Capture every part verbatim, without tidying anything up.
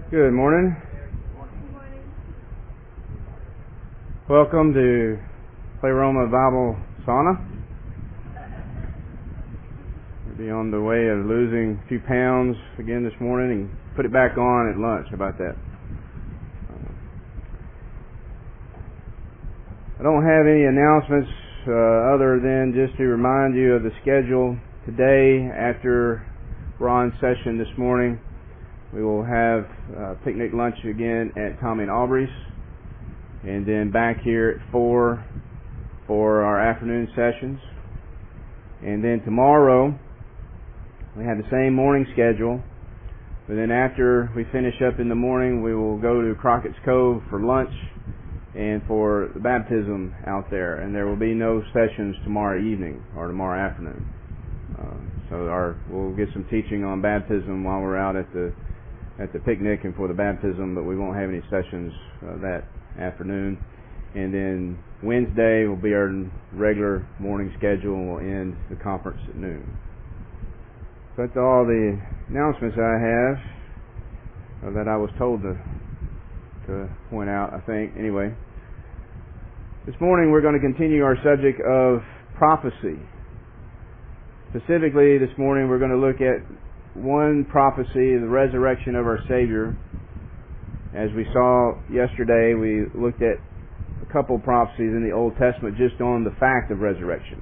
Good morning. Welcome to Pleroma Bible Sauna. We'll be on the way of losing a few pounds again this morning and put it back on at lunch. How about that? I don't have any announcements uh, other than just to remind you of the schedule. Today, after Ron's session this morning, we will have uh, picnic lunch again at Tommy and Aubrey's, and then back here at four for our afternoon sessions. And then tomorrow we have the same morning schedule, but then after we finish up in the morning, we will go to Crockett's Cove for lunch and for the baptism out there. And there will be no sessions tomorrow evening or tomorrow afternoon. Uh, so our we'll get some teaching on baptism while we're out at the at the picnic and for the baptism, but we won't have any sessions uh, that afternoon. And then Wednesday will be our regular morning schedule, and we'll end the conference at noon. That's all the announcements I have uh, that I was told to to point out, I think. Anyway, this morning we're going to continue our subject of prophecy. Specifically, this morning we're going to look at one prophecy, the resurrection of our Savior. As we saw yesterday, we looked at a couple prophecies in the Old Testament just on the fact of resurrection.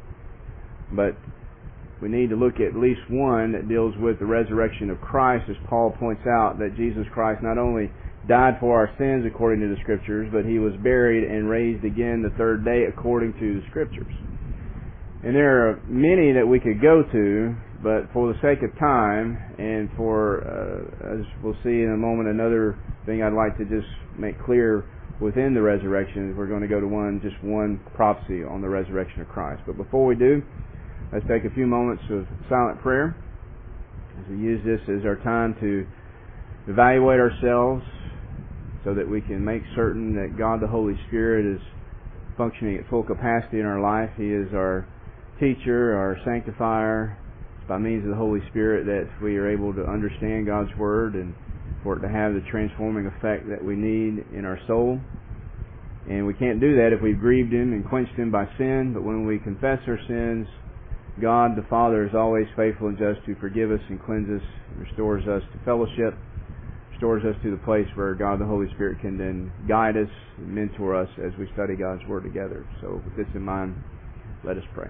But we need to look at at least one that deals with the resurrection of Christ, as Paul points out that Jesus Christ not only died for our sins according to the Scriptures, but He was buried and raised again the third day according to the Scriptures. And there are many that we could go to, but for the sake of time and for, uh, as we'll see in a moment, another thing I'd like to just make clear within the resurrection is we're going to go to one, just one prophecy on the resurrection of Christ. But before we do, let's take a few moments of silent prayer as we use this as our time to evaluate ourselves so that we can make certain that God the Holy Spirit is functioning at full capacity in our life. He is our teacher, our sanctifier. It's by means of the Holy Spirit that we are able to understand God's Word and for it to have the transforming effect that we need in our soul. And we can't do that if we've grieved Him and quenched Him by sin, but when we confess our sins, God the Father is always faithful and just to forgive us and cleanse us, and restores us to fellowship, restores us to the place where God the Holy Spirit can then guide us and mentor us as we study God's Word together. So with this in mind, let us pray.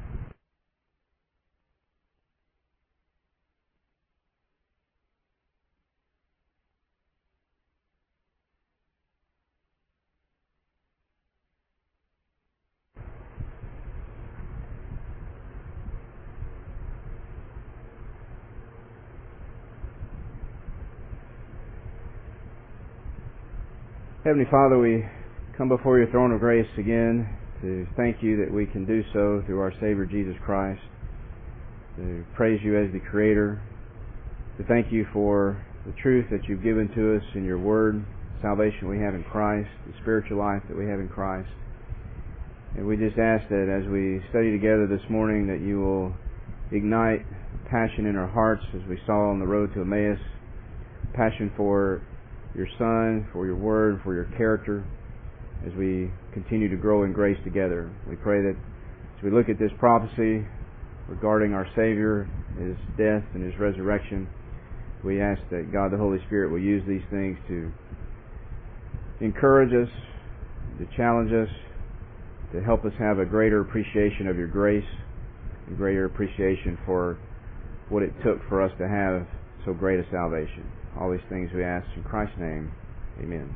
Heavenly Father, we come before your throne of grace again to thank you that we can do so through our Savior Jesus Christ, to praise you as the Creator, to thank you for the truth that you've given to us in your Word, salvation we have in Christ, the spiritual life that we have in Christ. And we just ask that as we study together this morning that you will ignite passion in our hearts as we saw on the road to Emmaus, passion for your Son, for your Word, for your character, as we continue to grow in grace together. We pray that as we look at this prophecy regarding our Savior, His death and His resurrection, we ask that God the Holy Spirit will use these things to encourage us, to challenge us, to help us have a greater appreciation of your grace, and greater appreciation for what it took for us to have so great a salvation. All these things we ask in Christ's name. Amen.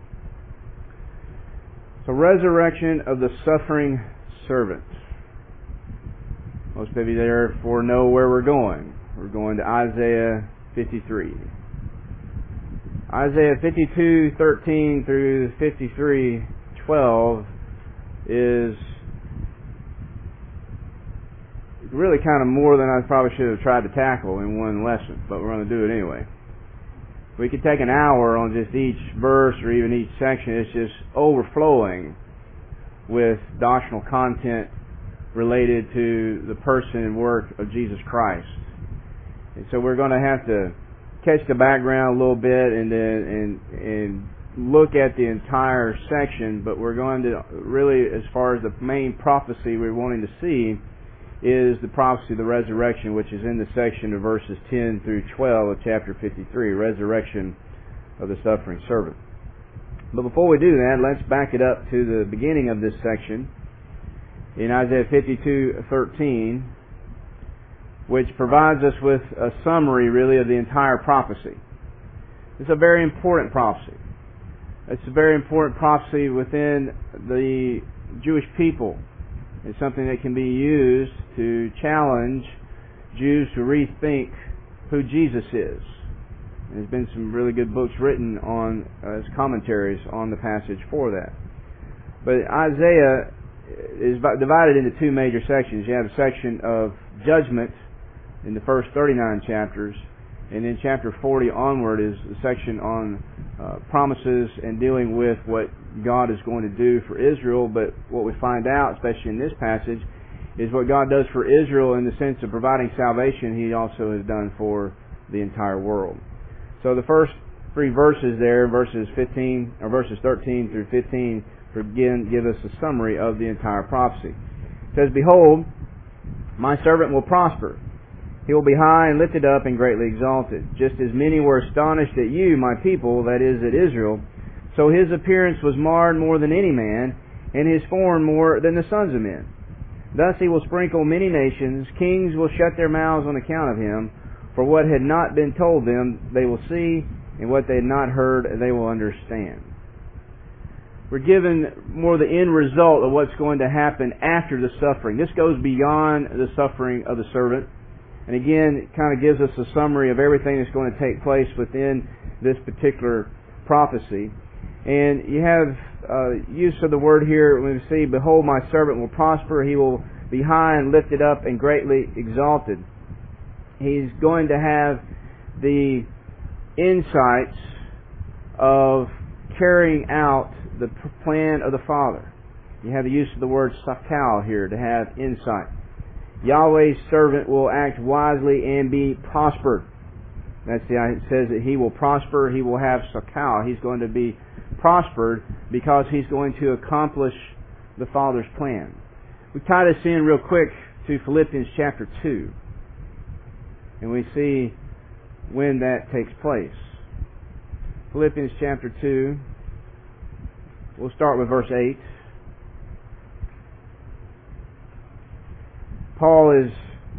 So, resurrection of the suffering servant. Most of you therefore know where we're going. We're going to Isaiah fifty-three. Isaiah fifty-two thirteen through fifty-three twelve is really kind of more than I probably should have tried to tackle in one lesson, but we're going to do it anyway. We could take an hour on just each verse or even each section. It's just overflowing with doctrinal content related to the person and work of Jesus Christ. And so we're going to have to catch the background a little bit and then and and look at the entire section, but we're going to really, as far as the main prophecy we're wanting to see, is the prophecy of the resurrection, which is in the section of verses ten through twelve of chapter fifty-three, resurrection of the suffering servant. But before we do that, let's back it up to the beginning of this section in Isaiah fifty-two thirteen, which provides us with a summary, really, of the entire prophecy. It's a very important prophecy. It's a very important prophecy within the Jewish people. It's something that can be used to challenge Jews to rethink who Jesus is. And there's been some really good books written on uh, as commentaries on the passage for that. But Isaiah is divided into two major sections. You have a section of judgment in the first thirty-nine chapters, and then chapter forty onward is a section on uh, promises and dealing with what God is going to do for Israel. But what we find out, especially in this passage, is what God does for Israel in the sense of providing salvation, He also has done for the entire world. So the first three verses there, verses fifteen or verses thirteen through fifteen, again give us a summary of the entire prophecy. It says, "Behold, my servant will prosper. He will be high and lifted up and greatly exalted. Just as many were astonished at you, my people, that is, at Israel, so his appearance was marred more than any man, and his form more than the sons of men. Thus he will sprinkle many nations. Kings will shut their mouths on account of him. For what had not been told them, they will see, and what they had not heard, they will understand." We're given more the end result of what's going to happen after the suffering. This goes beyond the suffering of the servant. And again, it kind of gives us a summary of everything that's going to take place within this particular prophecy. And you have uh, use of the word here when we see, "Behold, my servant will prosper. He will be high and lifted up and greatly exalted." He's going to have the insights of carrying out the plan of the Father. You have the use of the word sakal here, to have insight. Yahweh's servant will act wisely and be prospered. That's the it says that he will prosper. He will have sakal. He's going to be prospered because he's going to accomplish the Father's plan. We tie this in real quick to Philippians chapter two, and we see when that takes place. Philippians chapter two. We'll start with verse eight. Paul is,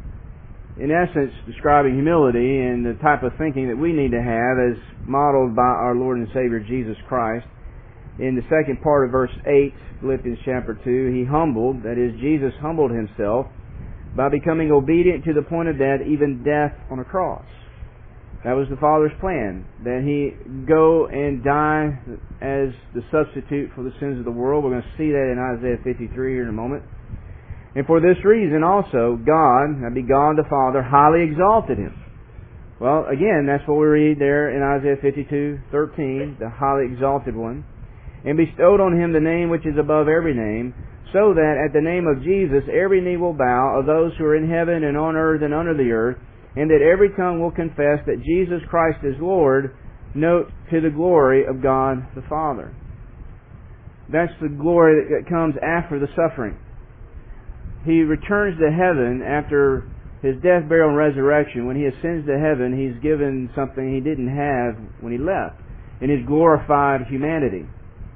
in essence, describing humility and the type of thinking that we need to have as modeled by our Lord and Savior Jesus Christ. In the second part of verse eight, Philippians chapter two, he humbled, that is, Jesus humbled himself by becoming obedient to the point of death, even death on a cross. That was the Father's plan, that He go and die as the substitute for the sins of the world. We're going to see that in Isaiah fifty-three here in a moment. And for this reason also, God, that be God the Father, highly exalted Him. Well, again, that's what we read there in Isaiah fifty-two thirteen, the highly exalted One. And bestowed on Him the name which is above every name, so that at the name of Jesus every knee will bow, of those who are in heaven and on earth and under the earth, and that every tongue will confess that Jesus Christ is Lord, note, to the glory of God the Father. That's the glory that comes after the suffering. He returns to heaven after His death, burial, and resurrection. When He ascends to heaven, He's given something He didn't have when He left, in His glorified humanity.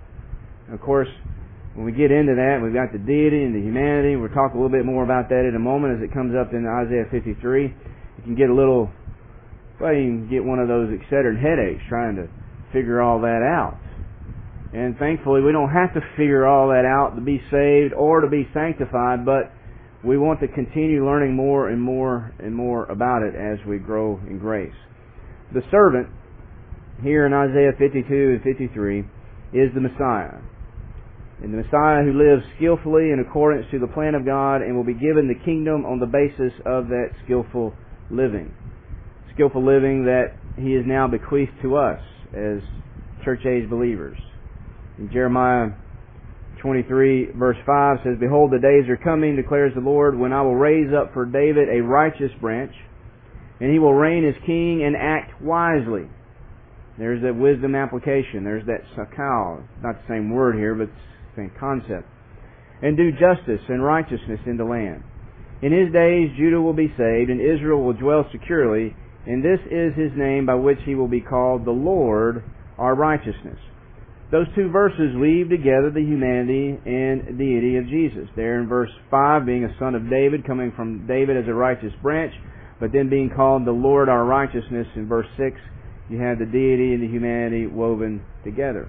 Of course, when we get into that, we've got the deity and the humanity. We'll talk a little bit more about that in a moment as it comes up in Isaiah fifty-three. You can get a little, well, you can get one of those Excedrin headaches trying to figure all that out. And thankfully, we don't have to figure all that out to be saved or to be sanctified, but we want to continue learning more and more and more about it as we grow in grace. The servant, here in Isaiah fifty-two and fifty-three, is the Messiah. And the Messiah who lives skillfully in accordance to the plan of God and will be given the kingdom on the basis of that skillful living. Skillful living that He is now bequeathed to us as church-age believers. In Jeremiah twenty-three verse five says, "Behold, the days are coming, declares the Lord, when I will raise up for David a righteous branch, And He will reign as king and act wisely. There's that wisdom application. There's that sakal. Not the same word here, but it's the same concept. And do justice and righteousness in the land. In His days Judah will be saved, and Israel will dwell securely, and this is His name by which He will be called the Lord, our righteousness. Those two verses weave together the humanity and deity of Jesus. There in verse five, being a son of David, coming from David as a righteous branch, but then being called the Lord, our righteousness. In verse six, you have the deity and the humanity woven together.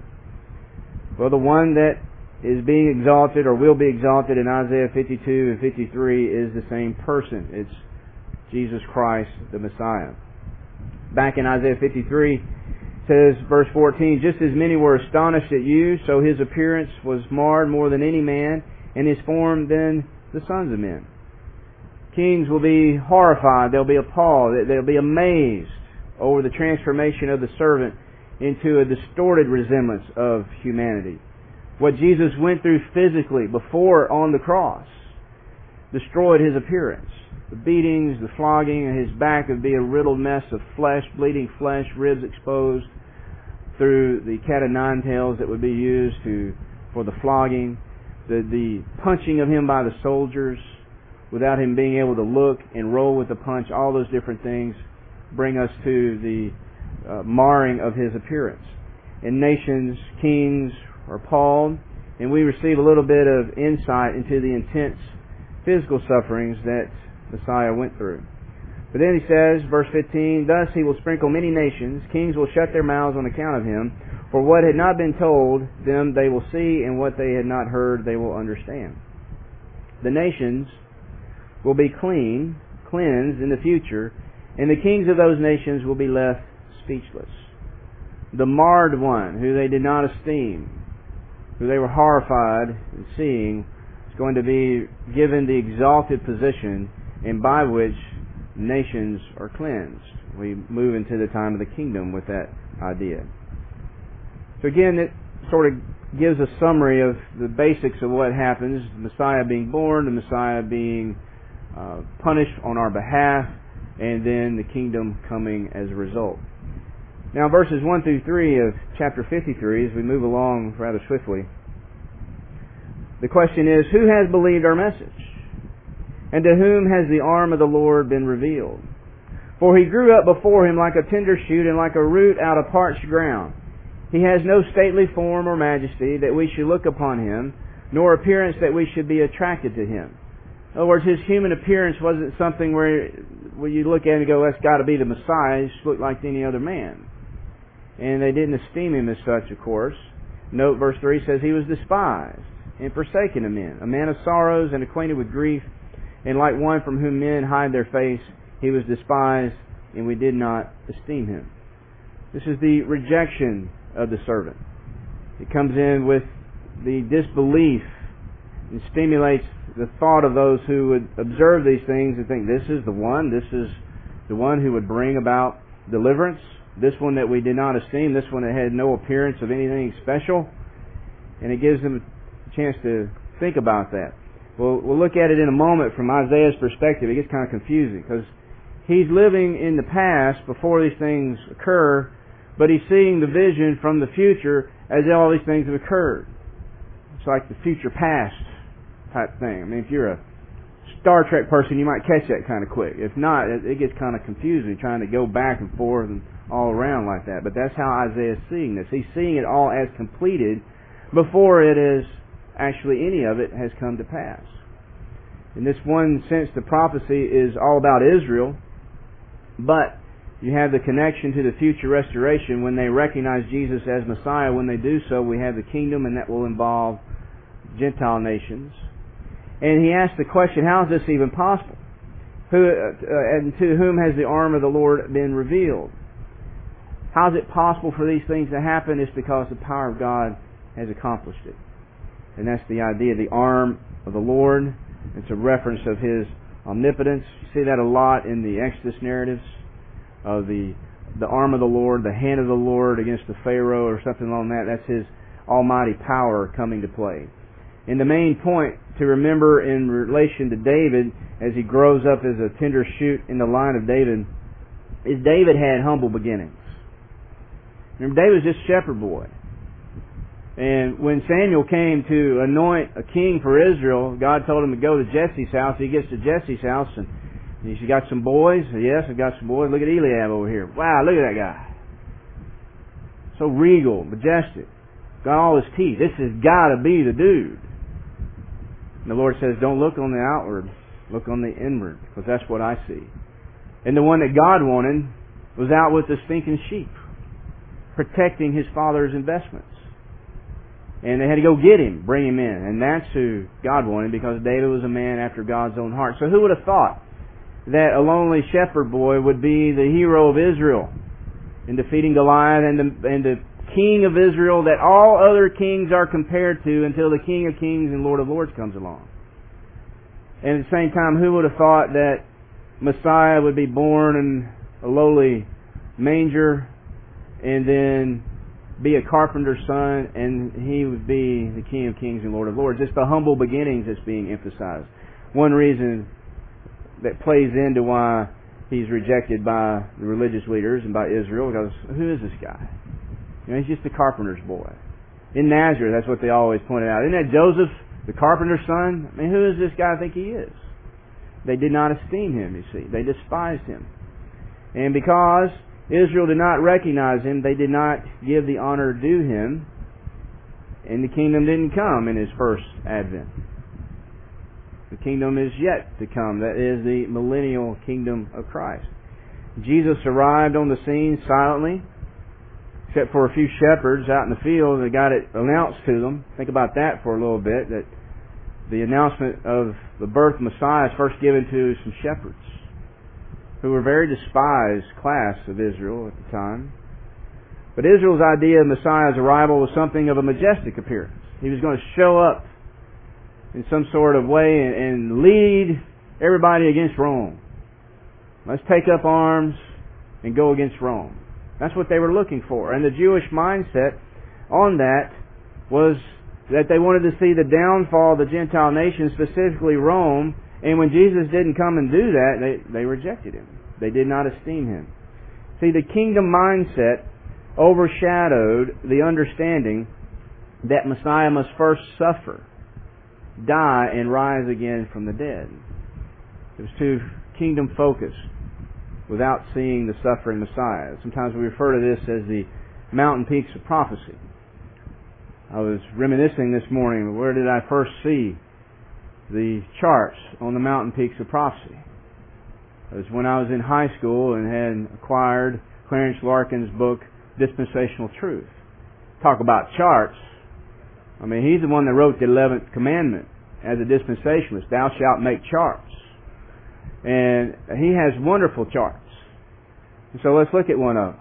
Well, the one that is being exalted or will be exalted in Isaiah fifty-two and fifty-three is the same person. It's Jesus Christ, the Messiah. Back in Isaiah fifty-three, it says, verse fourteen, just as many were astonished at you, so His appearance was marred more than any man, and His form than the sons of men. Kings will be horrified, they'll be appalled, they'll be amazed over the transformation of the servant into a distorted resemblance of humanity. What Jesus went through physically before on the cross destroyed His appearance. The beatings, the flogging, and His back would be a riddled mess of flesh, bleeding flesh, ribs exposed through the cat o' nine tails that would be used to for the flogging, the, the punching of Him by the soldiers without Him being able to look and roll with the punch. All those different things bring us to the uh, marring of His appearance. And nations, kings, are appalled, and we receive a little bit of insight into the intense physical sufferings that Messiah went through. But then he says, verse fifteen, thus He will sprinkle many nations, kings will shut their mouths on account of Him, for what had not been told them they will see, and what they had not heard they will understand. The nations will be clean, cleansed in the future, and the kings of those nations will be left speechless. The marred one, who they did not esteem, who they were horrified in seeing, is going to be given the exalted position and by which nations are cleansed. We move into the time of the kingdom with that idea. So again, it sort of gives a summary of the basics of what happens. The Messiah being born, the Messiah being uh, punished on our behalf, and then the kingdom coming as a result. Now, verses one through three of chapter fifty-three, as we move along rather swiftly, the question is, who has believed our message? And to whom has the arm of the Lord been revealed? For He grew up before Him like a tender shoot and like a root out of parched ground. He has no stately form or majesty that we should look upon Him, nor appearance that we should be attracted to Him. In other words, His human appearance wasn't something where, where you look at Him and go, that's got to be the Messiah. He just looked like any other man. And they didn't esteem Him as such, of course. Note verse three says, He was despised and forsaken of men, a man of sorrows and acquainted with grief, and like one from whom men hide their face, He was despised, and we did not esteem Him. This is the rejection of the servant. It comes in with the disbelief and stimulates the thought of those who would observe these things and think, this is the one, this is the one who would bring about deliverance. This one that we did not esteem, this one that had no appearance of anything special. And it gives them a chance to think about that. Well, we'll look at it in a moment from Isaiah's perspective. It gets kind of confusing because he's living in the past before these things occur, but he's seeing the vision from the future as all these things have occurred. It's like the future past type thing. I mean, if you're a Star Trek person, you might catch that kind of quick. If not, it, it gets kind of confusing trying to go back and forth and all around like that. But that's how Isaiah is seeing this. He's seeing it all as completed before it is actually any of it has come to pass. In this one sense, the prophecy is all about Israel, but you have the connection to the future restoration when they recognize Jesus as Messiah. When they do so, we have the kingdom, and that will involve Gentile nations. And he asked the question, how is this even possible? Who uh, and to whom has the arm of the Lord been revealed? How is it possible for these things to happen? It's because the power of God has accomplished it. And that's the idea, the arm of the Lord. It's a reference of His omnipotence. You see that a lot in the Exodus narratives of the the arm of the Lord, the hand of the Lord against the Pharaoh or something along that. That's His almighty power coming to play. And the main point to remember in relation to David as he grows up as a tender shoot in the line of David is David had humble beginnings. Remember, David was just a shepherd boy. And when Samuel came to anoint a king for Israel, God told him to go to Jesse's house. He gets to Jesse's house and he said, "You got some boys?" "Yes, I've got some boys. Look at Eliab over here. Wow, look at that guy. So regal, majestic. Got all his teeth. This has got to be the dude." And the Lord says, "Don't look on the outward. Look on the inward, because that's what I see." And the one that God wanted was out with the stinking sheep, protecting his father's investments. And they had to go get him, bring him in. And that's who God wanted, because David was a man after God's own heart. So who would have thought that a lonely shepherd boy would be the hero of Israel in defeating Goliath and the, and the king of Israel that all other kings are compared to until the King of Kings and Lord of Lords comes along? And at the same time, who would have thought that Messiah would be born in a lowly manger and then be a carpenter's son, and he would be the King of Kings and Lord of Lords? It's the humble beginnings that's being emphasized. One reason that plays into why he's rejected by the religious leaders and by Israel, because who is this guy? You know, he's just a carpenter's boy. In Nazareth, that's what they always pointed out. Isn't that Joseph, the carpenter's son? I mean, who does this guy think he is? They did not esteem him, you see. They despised him. And because Israel did not recognize him, they did not give the honor due him, and the kingdom didn't come in his first advent. The kingdom is yet to come. That is the millennial kingdom of Christ. Jesus arrived on the scene silently, except for a few shepherds out in the field that got it announced to them. Think about that for a little bit, that the announcement of the birth of Messiah is first given to some shepherds, who were a very despised class of Israel at the time. But Israel's idea of Messiah's arrival was something of a majestic appearance. He was going to show up in some sort of way and, and lead everybody against Rome. Let's take up arms and go against Rome. That's what they were looking for. And the Jewish mindset on that was that they wanted to see the downfall of the Gentile nations, specifically Rome. And when Jesus didn't come and do that, they, they rejected him. They did not esteem him. See, the kingdom mindset overshadowed the understanding that Messiah must first suffer, die, and rise again from the dead. It was too kingdom focused without seeing the suffering Messiah. Sometimes we refer to this as the mountain peaks of prophecy. I was reminiscing this morning, where did I first see the charts on the mountain peaks of prophecy? It was when I was in high school and had acquired Clarence Larkin's book, Dispensational Truth. Talk about charts. I mean, he's the one that wrote the eleventh commandment as a dispensationalist. Thou shalt make charts. And he has wonderful charts. And so let's look at one of them.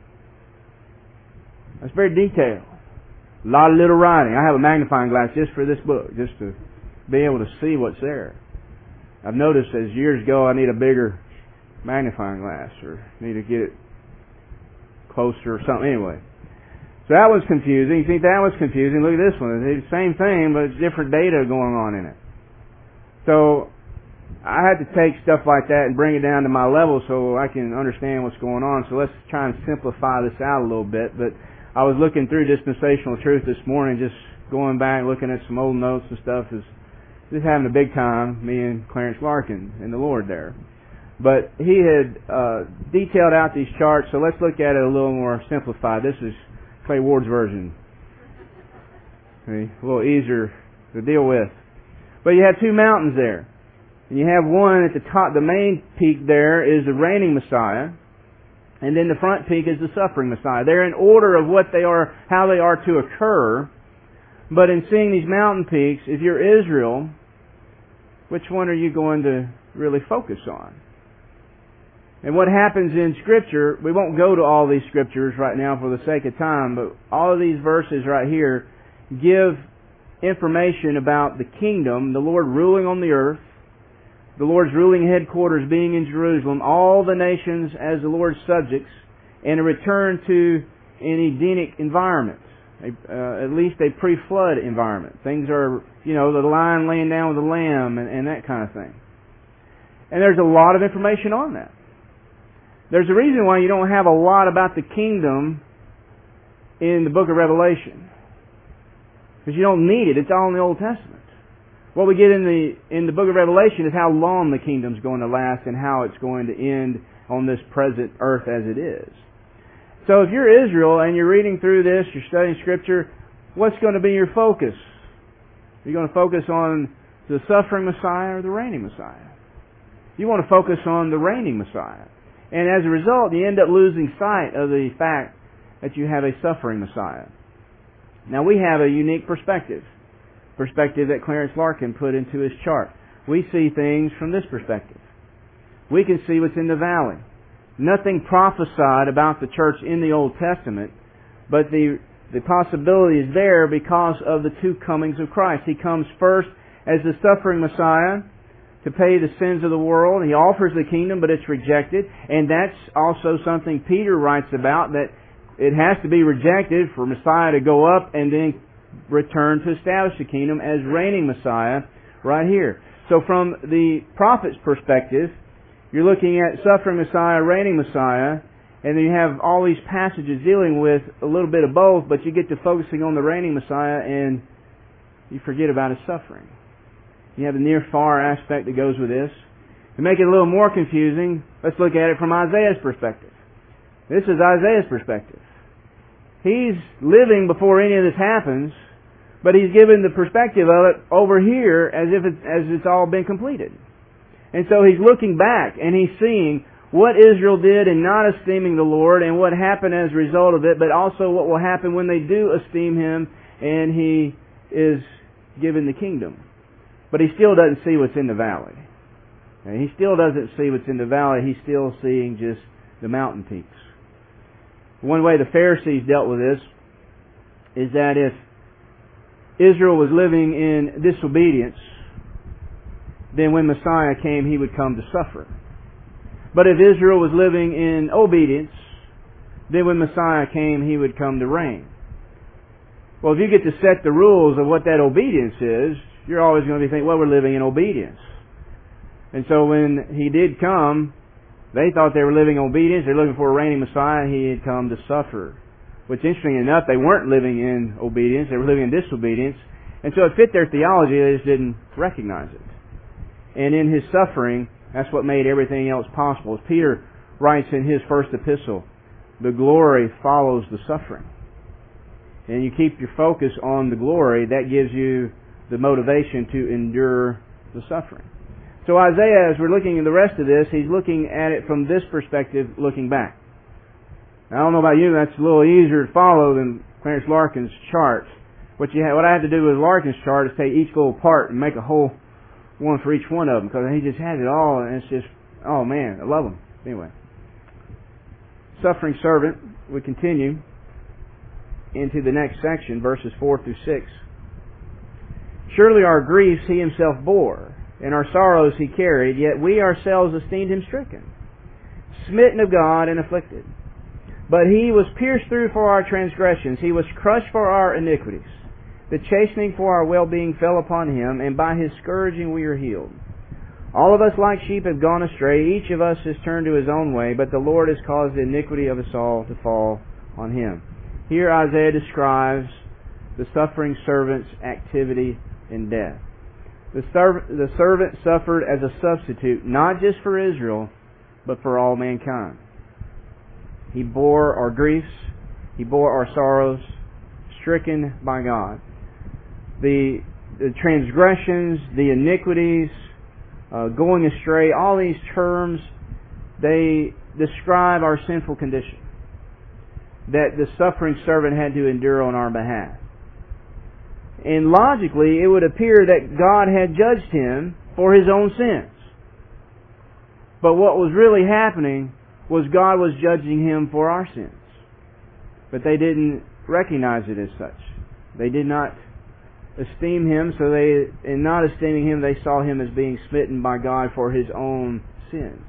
It's very detailed. A lot of little writing. I have a magnifying glass just for this book, just to be able to see what's there. I've noticed as years go, I need a bigger magnifying glass, or need to get it closer or something. Anyway, so that was confusing. You think that was confusing? Look at this one. It's the same thing, but it's different data going on in it. So I had to take stuff like that and bring it down to my level so I can understand what's going on. So let's try and simplify this out a little bit. But I was looking through Dispensational Truth this morning, just going back, looking at some old notes and stuff. Is just having a big time, me and Clarence Larkin and the Lord there. But he had uh, detailed out these charts, so let's look at it a little more simplified. This is Clay Ward's version. Okay, a little easier to deal with. But you have two mountains there. And you have one at the top, the main peak there is the reigning Messiah. And then the front peak is the suffering Messiah. They're in order of what they are, how they are to occur. But in seeing these mountain peaks, if you're Israel, which one are you going to really focus on? And what happens in Scripture, we won't go to all these Scriptures right now for the sake of time, but all of these verses right here give information about the kingdom, the Lord ruling on the earth, the Lord's ruling headquarters being in Jerusalem, all the nations as the Lord's subjects, and a return to an Edenic environment, a, uh, at least a pre-flood environment. Things are, you know, the lion laying down with the lamb and, and that kind of thing. And there's a lot of information on that. There's a reason why you don't have a lot about the kingdom in the book of Revelation. Because you don't need it. It's all in the Old Testament. What we get in the in the book of Revelation is how long the kingdom's going to last and how it's going to end on this present earth as it is. So if you're Israel and you're reading through this, you're studying Scripture, what's going to be your focus? Are you going to focus on the suffering Messiah or the reigning Messiah? You want to focus on the reigning Messiah. And as a result, you end up losing sight of the fact that you have a suffering Messiah. Now we have a unique perspective. Perspective that Clarence Larkin put into his chart. We see things from this perspective. We can see what's in the valley. Nothing prophesied about the church in the Old Testament, but the, the possibility is there because of the two comings of Christ. He comes first as the suffering Messiah to pay the sins of the world. He offers the kingdom, but it's rejected. And that's also something Peter writes about, that it has to be rejected for Messiah to go up and then return to establish the kingdom as reigning Messiah right here. So from the prophet's perspective, you're looking at suffering Messiah, reigning Messiah, and then you have all these passages dealing with a little bit of both, but you get to focusing on the reigning Messiah and you forget about his suffering. You have the near-far aspect that goes with this. To make it a little more confusing, let's look at it from Isaiah's perspective. This is Isaiah's perspective. He's living before any of this happens, but he's given the perspective of it over here as if it's, as it's all been completed. And so he's looking back and he's seeing what Israel did in not esteeming the Lord and what happened as a result of it, but also what will happen when they do esteem Him and He is given the kingdom. But he still doesn't see what's in the valley. And he still doesn't see what's in the valley. He's still seeing just the mountain peaks. One way the Pharisees dealt with this is that if Israel was living in disobedience, then when Messiah came, He would come to suffer. But if Israel was living in obedience, then when Messiah came, He would come to reign. Well, if you get to set the rules of what that obedience is, you're always going to be thinking, well, we're living in obedience. And so when He did come, they thought they were living in obedience. They're looking for a reigning Messiah. He had come to suffer. Which, interesting enough, they weren't living in obedience. They were living in disobedience. And so it fit their theology. They just didn't recognize it. And in His suffering, that's what made everything else possible. As Peter writes in his first epistle, the glory follows the suffering. And you keep your focus on the glory, that gives you the motivation to endure the suffering. So Isaiah, as we're looking at the rest of this, he's looking at it from this perspective, looking back. Now, I don't know about you, that's a little easier to follow than Clarence Larkin's chart. What you have, what I have to do with Larkin's chart is take each little part and make a whole one for each one of them, because he just has it all, and it's just, oh man, I love them. Anyway, suffering servant, we continue into the next section, verses four through six. Surely our griefs He Himself bore, and our sorrows He carried, yet we ourselves esteemed Him stricken, smitten of God, and afflicted. But He was pierced through for our transgressions, He was crushed for our iniquities. The chastening for our well-being fell upon Him, and by His scourging we are healed. All of us like sheep have gone astray, each of us has turned to his own way, but the Lord has caused the iniquity of us all to fall on Him. Here Isaiah describes the suffering servant's activity in death. The, serv- the servant suffered as a substitute, not just for Israel, but for all mankind. He bore our griefs, He bore our sorrows, stricken by God. The, the transgressions, the iniquities, uh, going astray, all these terms, they describe our sinful condition that the suffering servant had to endure on our behalf. And logically, it would appear that God had judged him for his own sins. But what was really happening was God was judging him for our sins. But they didn't recognize it as such. They did not esteem him, so they, in not esteeming him, they saw him as being smitten by God for his own sins.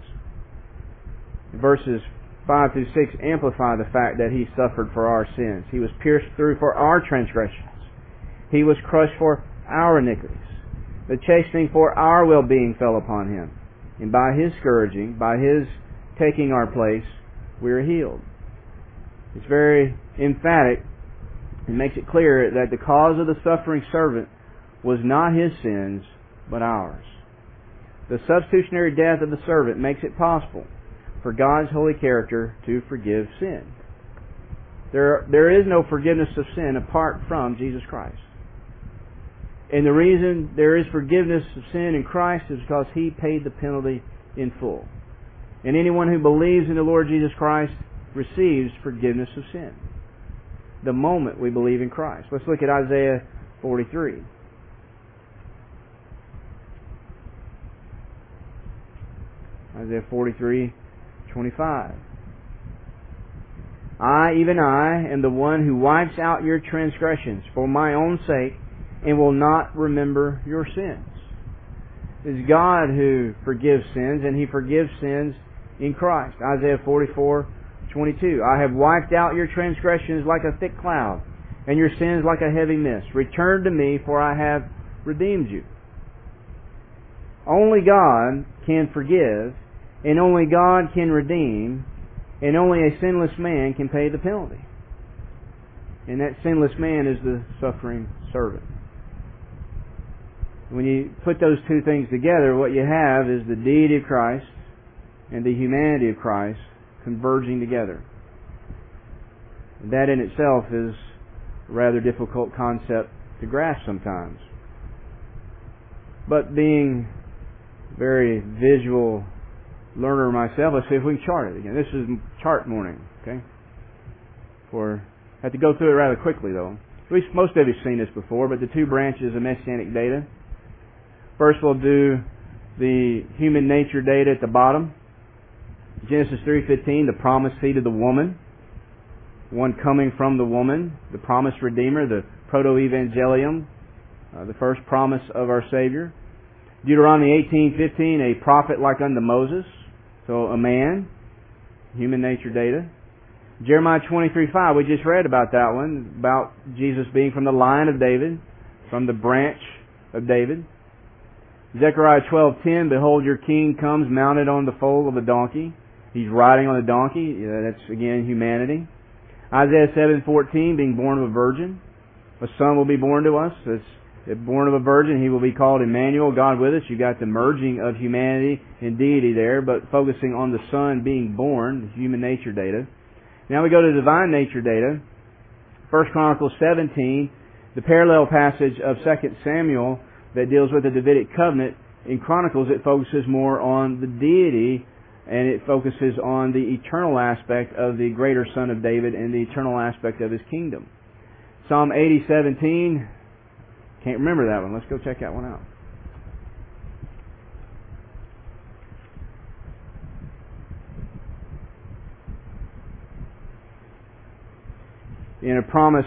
Verses five through six amplify the fact that he suffered for our sins. He was pierced through for our transgressions. He was crushed for our iniquities. The chastening for our well-being fell upon him. And by his scourging, by his taking our place, we are healed. It's very emphatic. It makes it clear that the cause of the suffering servant was not his sins, but ours. The substitutionary death of the servant makes it possible for God's holy character to forgive sin. There, there is no forgiveness of sin apart from Jesus Christ. And the reason there is forgiveness of sin in Christ is because He paid the penalty in full. And anyone who believes in the Lord Jesus Christ receives forgiveness of sin the moment we believe in Christ. Let's look at Isaiah forty-three. Isaiah forty-three, twenty-five. I, even I, am the one who wipes out your transgressions for my own sake and will not remember your sins. It is God who forgives sins, and He forgives sins in Christ. Isaiah forty-four, twenty-two. I have wiped out your transgressions like a thick cloud, and your sins like a heavy mist. Return to me, for I have redeemed you. Only God can forgive, and only God can redeem, and only a sinless man can pay the penalty. And that sinless man is the suffering servant. When you put those two things together, what you have is the deity of Christ and the humanity of Christ converging together. And that in itself is a rather difficult concept to grasp sometimes. But being a very visual learner myself, let's see if we can chart it again. This is chart morning, okay? For I have to go through it rather quickly though. At least most of you have seen this before, but the two branches of Messianic data. First we'll do the human nature data at the bottom. Genesis three fifteen, the promised seed of the woman, one coming from the woman, the promised Redeemer, the proto-evangelium, uh, the first promise of our Savior. Deuteronomy eighteen fifteen, a prophet like unto Moses, so a man, human nature data. Jeremiah twenty-three five, we just read about that one, about Jesus being from the line of David, from the branch of David. Zechariah twelve ten, behold your king comes mounted on the foal of a donkey. He's riding on a donkey. That's again humanity. Isaiah seven fourteen, being born of a virgin. A son will be born to us. It's born of a virgin. He will be called Emmanuel, God with us. You got the merging of humanity and deity there, but focusing on the son being born, the human nature data. Now we go to divine nature data. First Chronicles seventeen, the parallel passage of Second Samuel that deals with the Davidic covenant. In Chronicles it focuses more on the deity, and it focuses on the eternal aspect of the greater Son of David and the eternal aspect of His kingdom. Psalm eighty seventeen, can't remember that one. Let's go check that one out. In a promise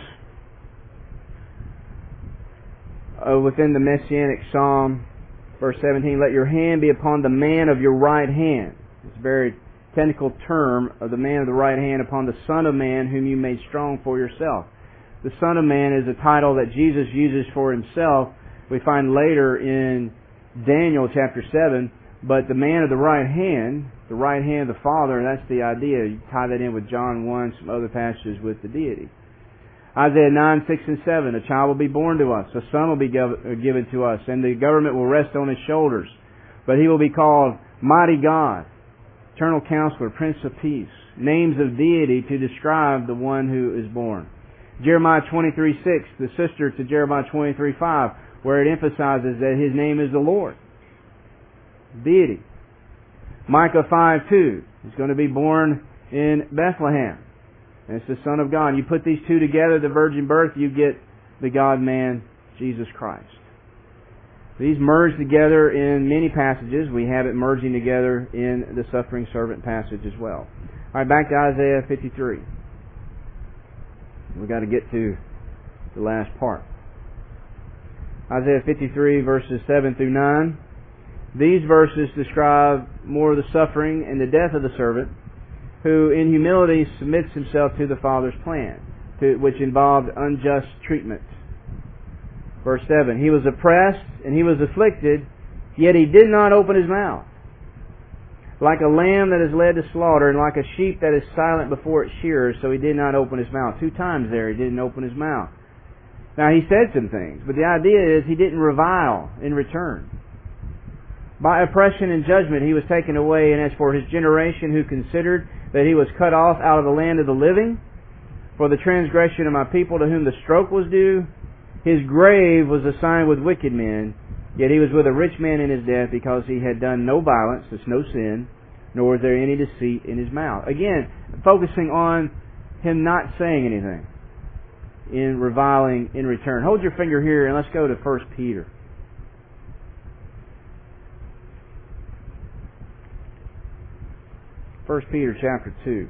uh, within the Messianic Psalm, verse seventeen, let your hand be upon the man of your right hand. It's a very technical term of the man of the right hand upon the Son of Man whom you made strong for yourself. The Son of Man is a title that Jesus uses for Himself. We find later in Daniel chapter seven, but the man of the right hand, the right hand of the Father, that's the idea. You tie that in with John one, some other passages with the deity. Isaiah nine, six and seven, a child will be born to us, a son will be given to us, and the government will rest on His shoulders. But He will be called Mighty God, Eternal Counselor, Prince of Peace. Names of deity to describe the one who is born. Jeremiah twenty-three, six, the sister to Jeremiah twenty-three, five, where it emphasizes that His name is the Lord. Deity. Micah five, two, He's going to be born in Bethlehem. And it's the Son of God. You put these two together, the virgin birth, you get the God-man, Jesus Christ. These merge together in many passages. We have it merging together in the suffering servant passage as well. All right, back to Isaiah fifty-three. We've got to get to the last part. Isaiah fifty-three, verses seven through nine. These verses describe more of the suffering and the death of the servant, who in humility submits himself to the Father's plan, to, which involved unjust treatment. Verse seven, He was oppressed and He was afflicted, yet He did not open His mouth. like a lamb that is led to slaughter, and like a sheep that is silent before its shearers, so he did not open his mouth. Two times there he didn't open his mouth. Now he said some things, but the idea is he didn't revile in return. By oppression and judgment he was taken away, and as for his generation who considered that he was cut off out of the land of the living, for the transgression of my people to whom the stroke was due, his grave was assigned with wicked men, yet he was with a rich man in his death, because he had done no violence, that's no sin, nor was there any deceit in his mouth. Again, focusing on him not saying anything in reviling in return. Hold your finger here and let's go to First Peter. First Peter chapter two.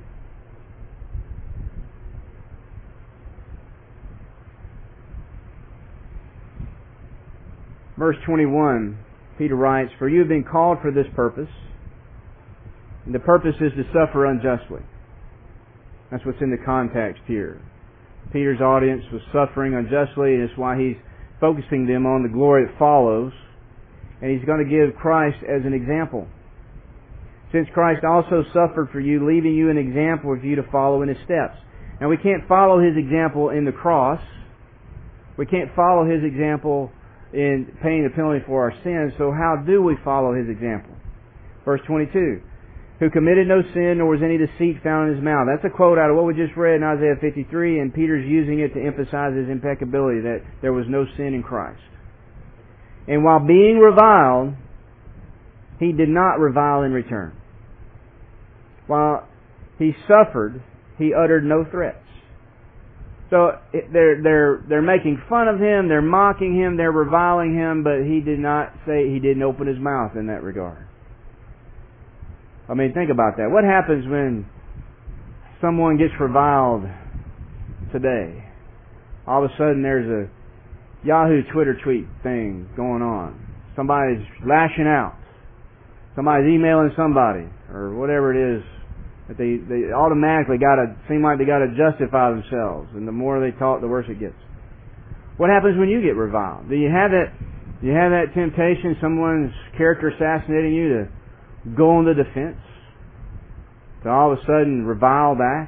Verse twenty-one, Peter writes, "For you have been called for this purpose, and the purpose is to suffer unjustly." That's what's in the context here. Peter's audience was suffering unjustly, and it's why he's focusing them on the glory that follows. And he's going to give Christ as an example. "Since Christ also suffered for you, leaving you an example for you to follow in his steps." Now we can't follow his example in the cross. We can't follow his example in paying the penalty for our sins. So how do we follow his example? Verse twenty-two. "Who committed no sin, nor was any deceit found in his mouth." That's a quote out of what we just read in Isaiah fifty-three, and Peter's using it to emphasize his impeccability, that there was no sin in Christ. "And while being reviled, he did not revile in return. While he suffered, he uttered no threats." So they're they're they're making fun of him, they're mocking him, they're reviling him, but he did not say, he didn't open his mouth in that regard. I mean, think about that. What happens when someone gets reviled today? All of a sudden there's a Yahoo Twitter tweet thing going on. Somebody's lashing out. Somebody's emailing somebody, or whatever it is. That they, they automatically got to seem like they got to justify themselves, and the more they talk, the worse it gets. What happens when you get reviled? Do you have that? Do you have that temptation? Someone's character assassinating you to go on the defense, to all of a sudden revile back?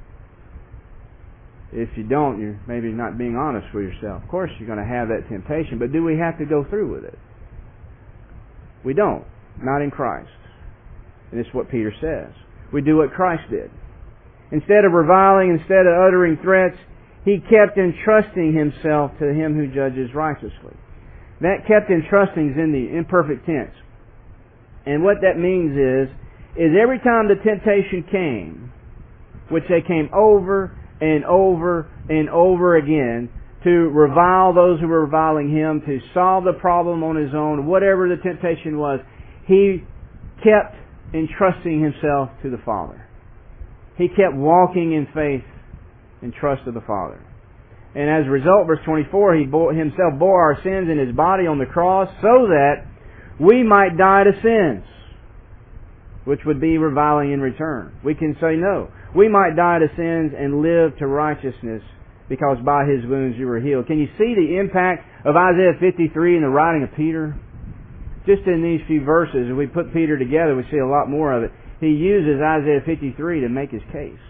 If you don't, you're maybe not being honest with yourself. Of course, you're going to have that temptation, but do we have to go through with it? We don't. Not in Christ. And it's what Peter says. We do what Christ did. Instead of reviling, instead of uttering threats, he kept entrusting himself to him who judges righteously. That kept entrusting is in the imperfect tense. And what that means is, is every time the temptation came, which they came over and over and over again, to revile those who were reviling him, to solve the problem on his own, whatever the temptation was, he kept entrusting himself to the Father. He kept walking in faith and trust of the Father. And as a result, verse twenty-four, he bore, himself bore our sins in his body on the cross so that we might die to sins, which would be reviling in return. We can say no. We might die to sins and live to righteousness, because by his wounds you were healed. Can you see the impact of Isaiah fifty-three in the writing of Peter? Just in these few verses, if we put Peter together, we see a lot more of it. He uses Isaiah fifty-three to make his case.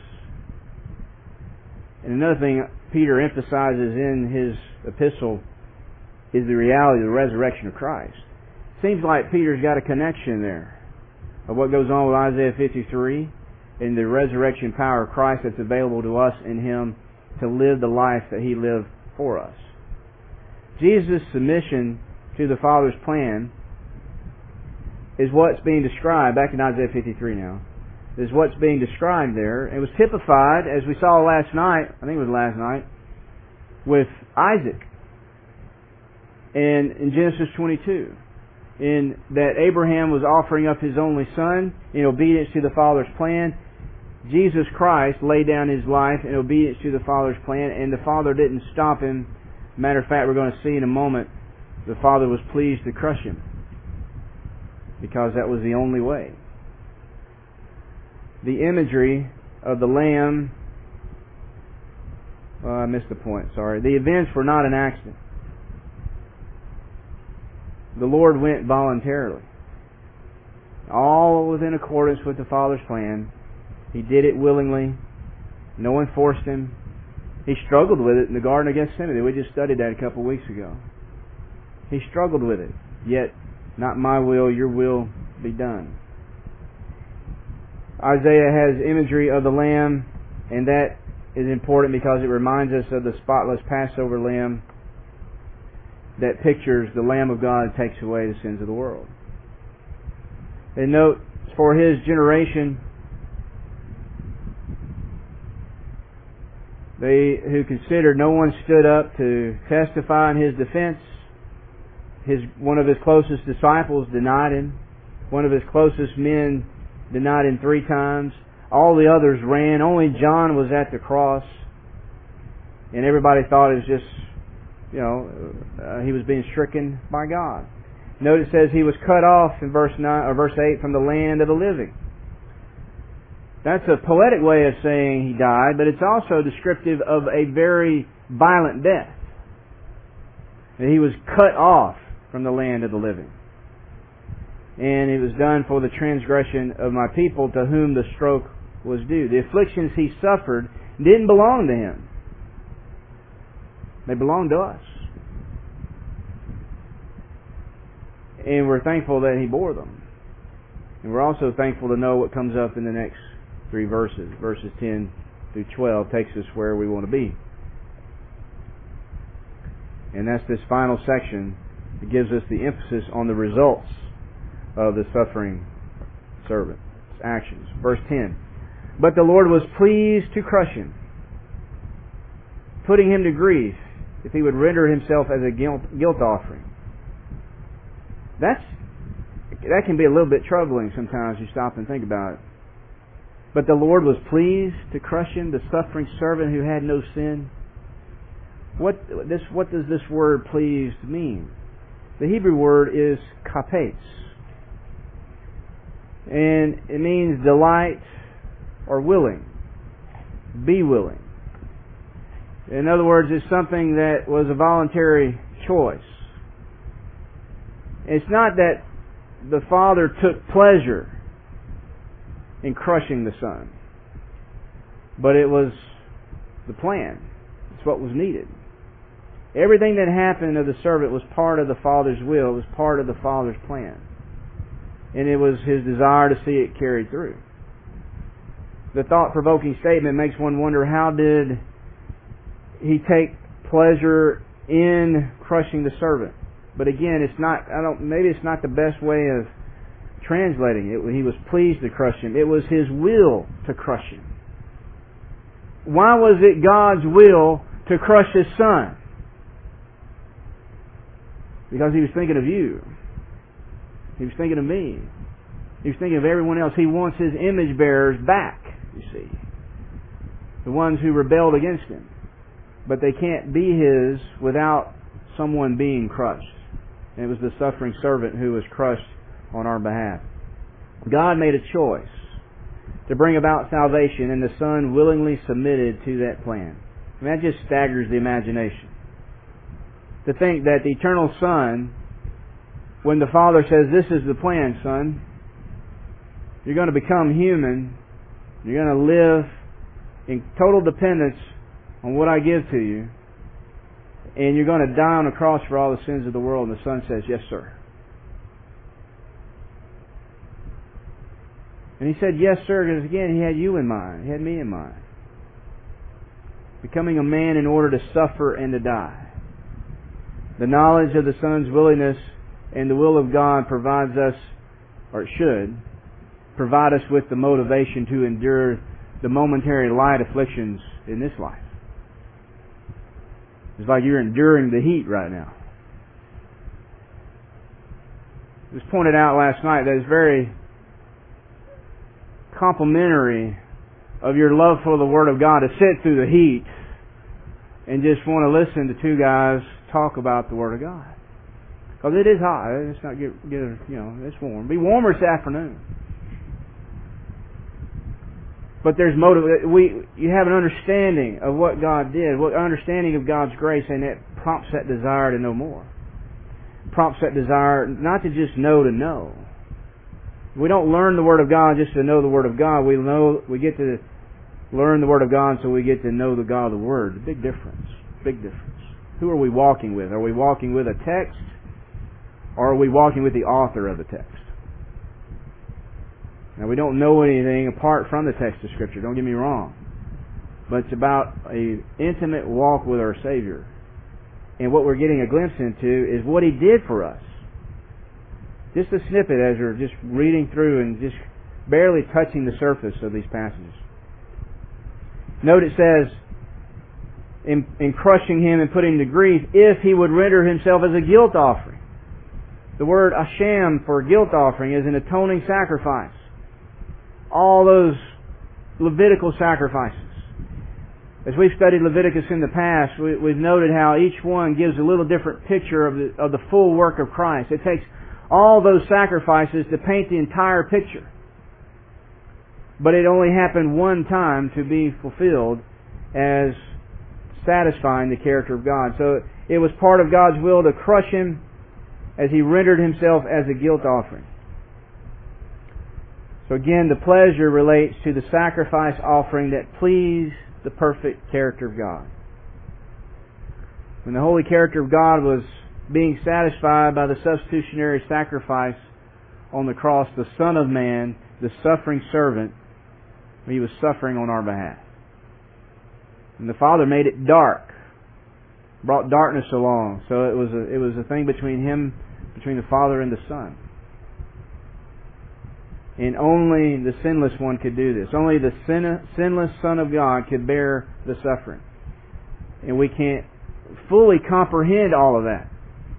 And another thing Peter emphasizes in his epistle is the reality of the resurrection of Christ. Seems like Peter's got a connection there of what goes on with Isaiah fifty-three and the resurrection power of Christ that's available to us in him to live the life that he lived for us. Jesus' submission to the Father's plan is what's being described, back in Isaiah fifty-three now, is what's being described there. It was typified, as we saw last night, I think it was last night, with Isaac and in Genesis twenty-two, in that Abraham was offering up his only son in obedience to the Father's plan. Jesus Christ laid down his life in obedience to the Father's plan, and the Father didn't stop him. Matter of fact, we're going to see in a moment, the Father was pleased to crush him, because that was the only way. The imagery of the lamb, well, I missed the point, sorry. The events were not an accident. The Lord went voluntarily. all was in accordance with the Father's plan. He did it willingly. No one forced Him. He struggled with it in the Garden of Gethsemane. We just studied that a couple of weeks ago. He struggled with it. Yet, not my will, your will be done. Isaiah has imagery of the Lamb, and that is important because it reminds us of the spotless Passover Lamb that pictures the Lamb of God that takes away the sins of the world. And note, for His generation, they who considered, no one stood up to testify in His defense. His one of His closest disciples denied Him. One of His closest men denied Him three times. All the others ran. Only John was at the cross. And everybody thought it was just, you know, uh, he was being stricken by God. Note it says he was cut off in verse nine or verse eight from the land of the living. That's a poetic way of saying he died, but it's also descriptive of a very violent death. That he was cut off from the land of the living. And it was done for the transgression of my people, to whom the stroke was due. The afflictions he suffered didn't belong to him. They belonged to us. And we're thankful that he bore them. And we're also thankful to know what comes up in the next three verses. Verses ten through twelve takes us where we want to be. And that's this final section that gives us the emphasis on the results of the suffering servant's actions. Verse ten. But the Lord was pleased to crush him, putting him to grief, if he would render himself as a guilt, guilt offering. That's, that can be a little bit troubling sometimes. You stop and think about it. But the Lord was pleased to crush him, the suffering servant who had no sin. What this? What does this word pleased mean? The Hebrew word is kapetz. And it means delight or willing. Be willing. In other words, it's something that was a voluntary choice. It's not that the Father took pleasure in crushing the Son, but it was the plan. It's what was needed. Everything that happened to the servant was part of the Father's will. It was part of the Father's plan. And it was His desire to see it carried through. The thought-provoking statement makes one wonder, how did He take pleasure in crushing the servant? But again, it's not, I don't, maybe it's not the best way of translating it. He was pleased to crush him. It was His will to crush him. Why was it God's will to crush His Son? Because He was thinking of you. He was thinking of me. He was thinking of everyone else. He wants His image bearers back, you see. The ones who rebelled against Him. But they can't be His without someone being crushed. And it was the suffering servant who was crushed on our behalf. God made a choice to bring about salvation, and the Son willingly submitted to that plan. I mean, that just staggers the imagination. To think that the eternal Son, when the Father says, this is the plan, Son, you're going to become human, you're going to live in total dependence on what I give to you, and you're going to die on the cross for all the sins of the world. And the Son says, yes, sir. And He said, yes, sir, because again, He had you in mind. He had me in mind. Becoming a man in order to suffer and to die. The knowledge of the Son's willingness and the will of God provides us, or it should, provide us with the motivation to endure the momentary light afflictions in this life. It's like you're enduring the heat right now. It was pointed out last night that it's very complimentary of your love for the Word of God to sit through the heat and just want to listen to two guys talk about the Word of God. Because it is hot. It's not get, get you know, it's warm. It'll be warmer this afternoon. But there's motive. We you have an understanding of what God did, what understanding of God's grace, and it prompts that desire to know more. Prompts that desire not to just know to know, We don't learn the Word of God just to know the Word of God. We know we get to learn the Word of God so we get to know the God of the Word. Big difference. Big difference. Who are we walking with? Are we walking with a text, or are we walking with the author of the text? Now, we don't know anything apart from the text of Scripture, don't get me wrong. But it's about an intimate walk with our Savior. And what we're getting a glimpse into is what He did for us. Just a snippet as we're just reading through and just barely touching the surface of these passages. Note it says, in, in crushing Him and putting Him to grief, if He would render Himself as a guilt offering. The word asham for guilt offering is an atoning sacrifice. All those Levitical sacrifices. As we've studied Leviticus in the past, we, we've noted how each one gives a little different picture of the, of the full work of Christ. It takes all those sacrifices to paint the entire picture. But it only happened one time to be fulfilled as satisfying the character of God. So it was part of God's will to crush Him as He rendered Himself as a guilt offering. So again, the pleasure relates to the sacrifice offering that pleased the perfect character of God. When the holy character of God was being satisfied by the substitutionary sacrifice on the cross, the Son of Man, the suffering servant, He was suffering on our behalf. And the Father made it dark, brought darkness along. So it was a, it was a thing between Him, between the Father and the Son. And only the sinless one could do this. Only the sin, sinless Son of God could bear the suffering. And we can't fully comprehend all of that.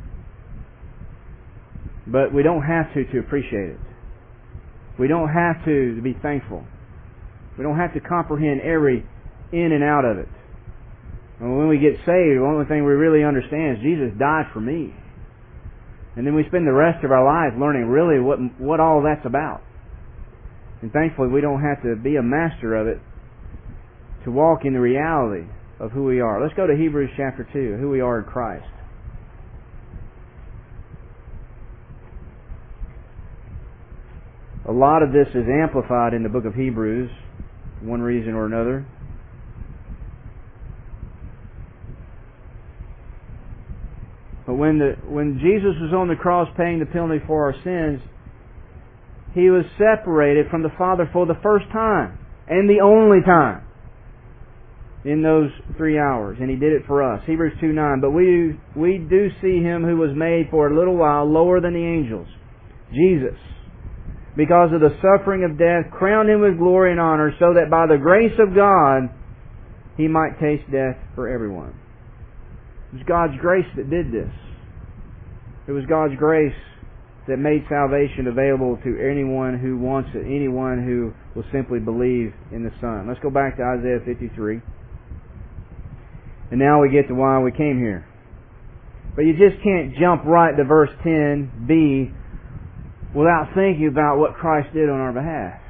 But we don't have to to appreciate it. We don't have to to be thankful. We don't have to comprehend every in and out of it. And when we get saved, the only thing we really understand is Jesus died for me. And then we spend the rest of our life learning really what what all that's about. And thankfully we don't have to be a master of it to walk in the reality of who we are. Let's go to Hebrews chapter two, who we are in Christ. A lot of this is amplified in the book of Hebrews, one reason or another. But when the when Jesus was on the cross paying the penalty for our sins, He was separated from the Father for the first time, and the only time, in those three hours. And He did it for us. Hebrews two nine. But we, we do see Him who was made for a little while lower than the angels, Jesus, because of the suffering of death, crowned Him with glory and honor, so that by the grace of God He might taste death for everyone. It was God's grace that did this. It was God's grace that made salvation available to anyone who wants it, anyone who will simply believe in the Son. Let's go back to Isaiah fifty-three. And now we get to why we came here. But you just can't jump right to verse ten b without thinking about what Christ did on our behalf.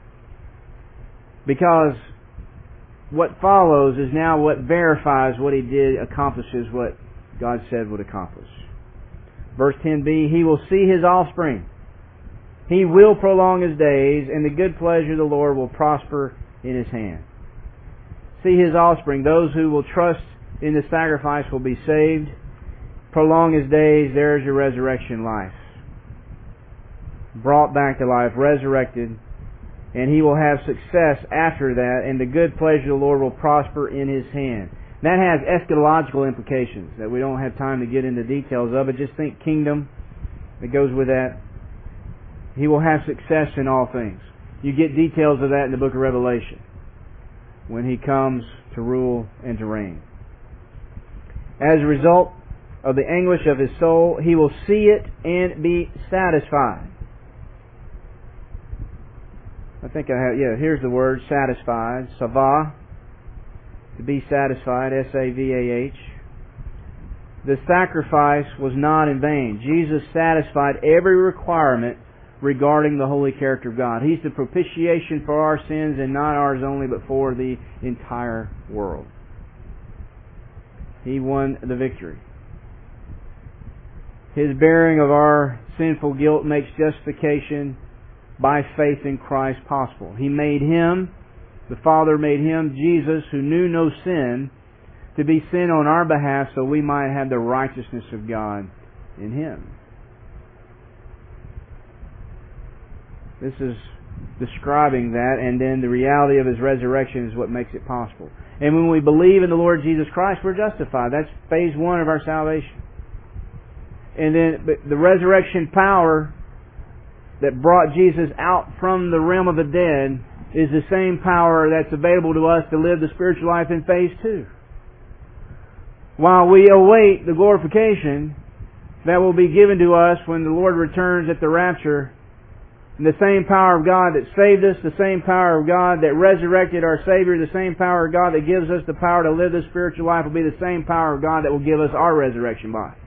Because what follows is now what verifies what He did, accomplishes what God said would accomplish. Verse ten b, He will see His offspring. He will prolong His days, and the good pleasure of the Lord will prosper in His hand. See His offspring. Those who will trust in the sacrifice will be saved. Prolong His days. There is your resurrection life. Brought back to life, resurrected, and He will have success after that, and the good pleasure of the Lord will prosper in His hand. That has eschatological implications that we don't have time to get into details of, but just think kingdom that goes with that. He will have success in all things. You get details of that in the book of Revelation when He comes to rule and to reign. As a result of the anguish of His soul, He will see it and be satisfied. I think I have, yeah, here's the word, satisfied, savah. To be satisfied, S A V A H. The sacrifice was not in vain. Jesus satisfied every requirement regarding the holy character of God. He's the propitiation for our sins, and not ours only, but for the entire world. He won the victory. His bearing of our sinful guilt makes justification by faith in Christ possible. He made Him, the Father made Him, Jesus, who knew no sin, to be sin on our behalf so we might have the righteousness of God in Him. This is describing that, and then the reality of His resurrection is what makes it possible. And when we believe in the Lord Jesus Christ, we're justified. That's phase one of our salvation. And then the resurrection power that brought Jesus out from the realm of the dead is the same power that's available to us to live the spiritual life in phase two. While we await the glorification that will be given to us when the Lord returns at the rapture, and the same power of God that saved us, the same power of God that resurrected our Savior, the same power of God that gives us the power to live this spiritual life will be the same power of God that will give us our resurrection body.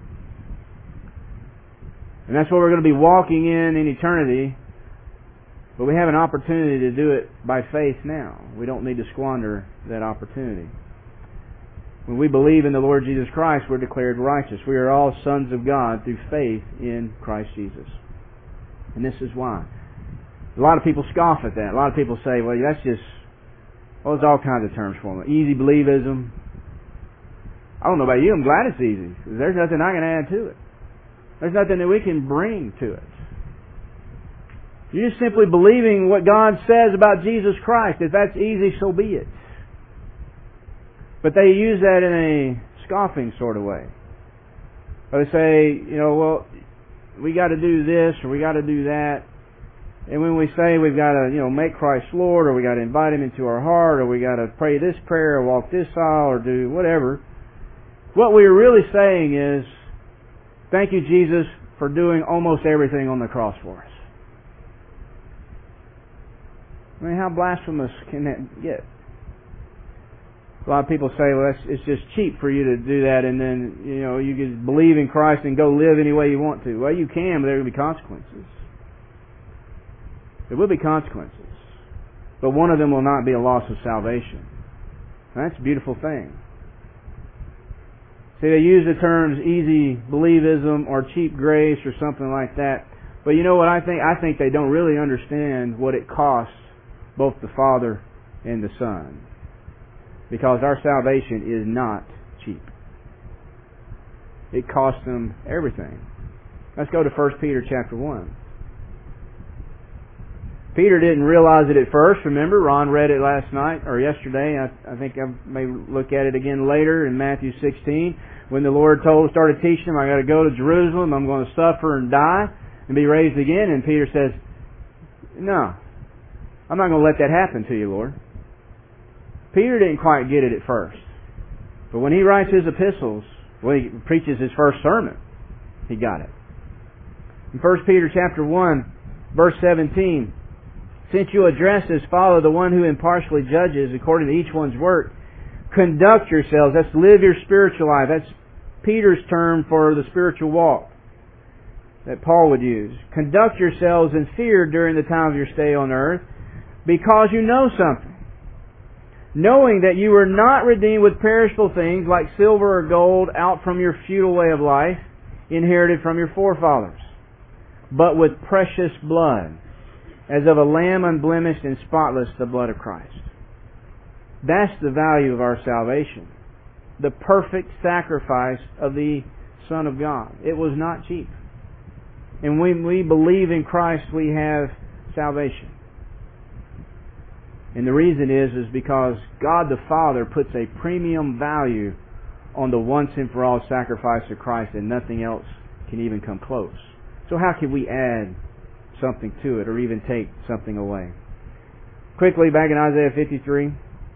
And that's what we're going to be walking in in eternity. But we have an opportunity to do it by faith now. We don't need to squander that opportunity. When we believe in the Lord Jesus Christ, we're declared righteous. We are all sons of God through faith in Christ Jesus. And this is why. A lot of people scoff at that. A lot of people say, well, that's just, well, there's all kinds of terms for them. Easy believism. I don't know about you, I'm glad it's easy. There's nothing I can add to it. There's nothing that we can bring to it. You're just simply believing what God says about Jesus Christ. If that's easy, so be it. But they use that in a scoffing sort of way. Or they say, you know, well, we got to do this or we got to do that. And when we say we've got to, you know, make Christ Lord, or we got to invite Him into our heart, or we got to pray this prayer or walk this aisle or do whatever, what we're really saying is, thank you, Jesus, for doing almost everything on the cross for us. I mean, how blasphemous can that get? A lot of people say, well, that's, it's just cheap for you to do that, and then, you know, you can believe in Christ and go live any way you want to. Well, you can, but there will be consequences. There will be consequences. But one of them will not be a loss of salvation. And that's a beautiful thing. See, they use the terms easy believism or cheap grace or something like that. But you know what I think? I think they don't really understand what it costs both the Father and the Son. Because our salvation is not cheap. It costs them everything. Let's go to First Peter chapter one. Peter didn't realize it at first. Remember, Ron read it last night or yesterday. I, I think I may look at it again later in Matthew sixteen. When the Lord told, started teaching him, I got to go to Jerusalem. I'm going to suffer and die and be raised again. And Peter says, no, I'm not going to let that happen to you, Lord. Peter didn't quite get it at first. But when he writes his epistles, when he preaches his first sermon, he got it. In First Peter chapter one, verse seventeen, since you address as follow the one who impartially judges according to each one's work, conduct yourselves. That's live your spiritual life. That's Peter's term for the spiritual walk that Paul would use. Conduct yourselves in fear during the time of your stay on earth, because you know something. Knowing that you were not redeemed with perishable things like silver or gold out from your futile way of life, inherited from your forefathers, but with precious blood, as of a lamb unblemished and spotless, the blood of Christ. That's the value of our salvation. The perfect sacrifice of the Son of God. It was not cheap. And when we believe in Christ, we have salvation. And the reason is, is because God the Father puts a premium value on the once and for all sacrifice of Christ, and nothing else can even come close. So how can we add something to it or even take something away? Quickly, back in Isaiah fifty-three.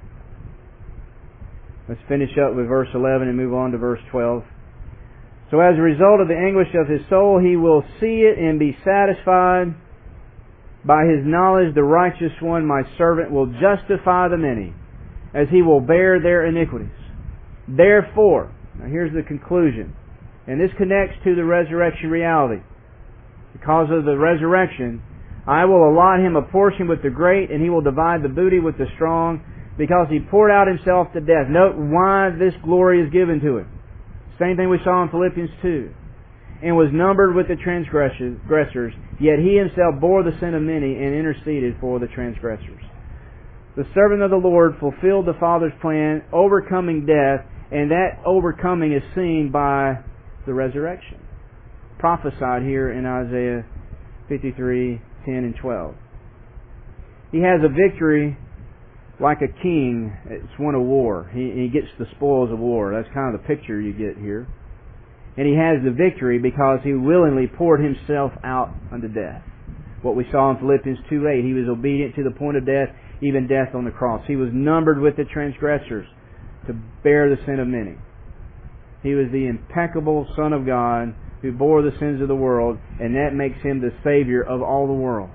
Let's finish up with verse eleven and move on to verse twelve. So as a result of the anguish of his soul, he will see it and be satisfied. By his knowledge, the righteous one, my servant, will justify the many, as he will bear their iniquities. Therefore, now here's the conclusion, and this connects to the resurrection reality. Because of the resurrection, I will allot him a portion with the great, and he will divide the booty with the strong, because he poured out himself to death. Note why this glory is given to him. Same thing we saw in Philippians two. and was numbered with the transgressors, yet he himself bore the sin of many and interceded for the transgressors. The servant of the Lord fulfilled the Father's plan, overcoming death, and that overcoming is seen by the resurrection, prophesied here in Isaiah fifty-three, ten and twelve. He has a victory like a king. It's won a war. He, he gets the spoils of war. That's kind of the picture you get here. And he has the victory because he willingly poured himself out unto death. What we saw in Philippians two eight, he was obedient to the point of death, even death on the cross. He was numbered with the transgressors to bear the sin of many. He was the impeccable Son of God who bore the sins of the world, and that makes him the Savior of all the world.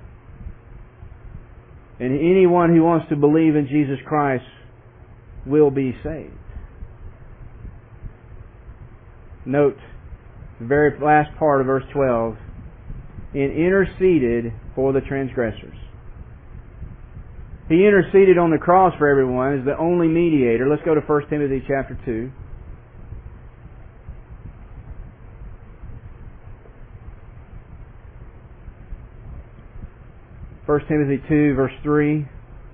And anyone who wants to believe in Jesus Christ will be saved. Note the very last part of verse twelve, and interceded for the transgressors. He interceded on the cross for everyone as the only mediator. Let's go to First Timothy chapter two. First Timothy two, verse three.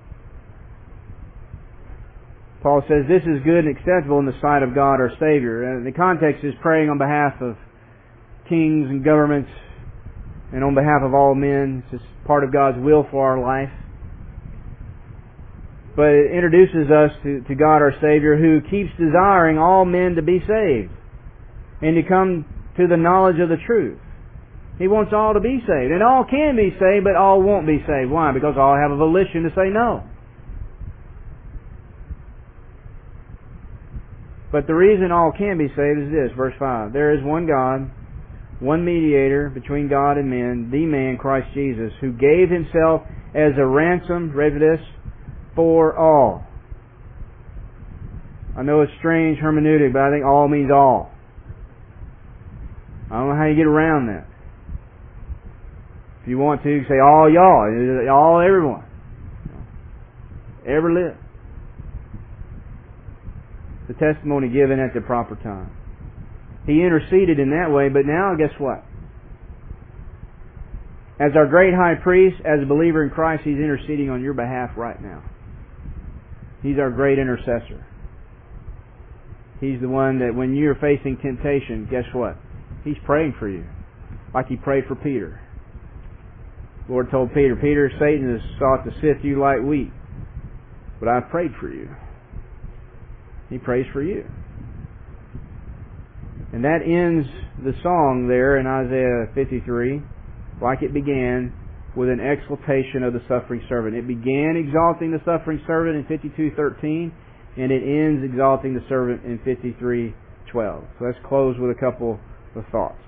Paul says, this is good and acceptable in the sight of God our Savior. And the context is praying on behalf of kings and governments and on behalf of all men. It's just part of God's will for our life. But it introduces us to, to God our Savior, who keeps desiring all men to be saved and to come to the knowledge of the truth. He wants all to be saved. And all can be saved, but all won't be saved. Why? Because all have a volition to say no. But the reason all can be saved is this, verse five. There is one God, one mediator between God and men, the man Christ Jesus, who gave himself as a ransom, ready for this, for all. I know it's strange hermeneutic, but I think all means all. I don't know how you get around that. If you want to, you say all y'all, all everyone. Ever live. The testimony given at the proper time. He interceded in that way, but now guess what? As our great high priest, as a believer in Christ, He's interceding on your behalf right now. He's our great intercessor. He's the one that when you're facing temptation, guess what? He's praying for you. Like He prayed for Peter. The Lord told Peter, Peter, Satan has sought to sift you like wheat, but I've prayed for you. He prays for you. And that ends the song there in Isaiah fifty-three, like it began, with an exaltation of the suffering servant. It began exalting the suffering servant in fifty-two thirteen, and it ends exalting the servant in fifty-three twelve. So let's close with a couple of thoughts.